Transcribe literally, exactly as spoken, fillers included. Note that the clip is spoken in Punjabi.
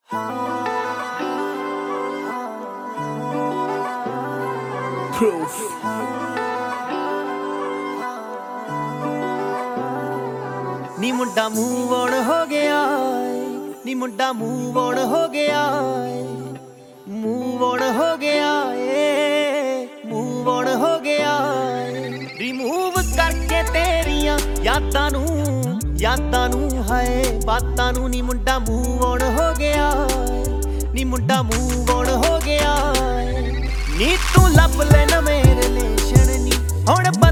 Proof. ਨੀ ਮੁੰਡਾ ਮੂਵ ਔਨ ਹੋ ਗਿਆ ਏ, ਨੀ ਮੁੰਡਾ ਮੂਵ ਔਨ ਹੋ ਗਿਆ ਏ, ਮੂਵ ਔਨ ਹੋ ਗਿਆ ਏ, ਮੂਵ ਔਨ ਹੋ ਗਿਆ ਏ। ਰਿਮੂਵ ਕਰਕੇ ਤੇਰੀਆਂ ਯਾਦਾਂ ਨੂੰ, ਯਾਦਾਂ ਨੂੰ ਹਾਏ ਬਾਤਾਂ ਨੂੰ। ਨੀ ਮੁੰਡਾ ਮੂਵ ਔਨ ਹੋ ਗਿਆ ਏ, ਨੀ ਮੁੰਡਾ ਮੂਵ ਔਨ ਹੋ ਗਿਆ ਏ। ਨੀ ਤੂੰ ਲੱਭ ਲੈ ਨਵੇਂ ਰਿਲੇਸ਼ਨ ਨੀ ਹੁਣ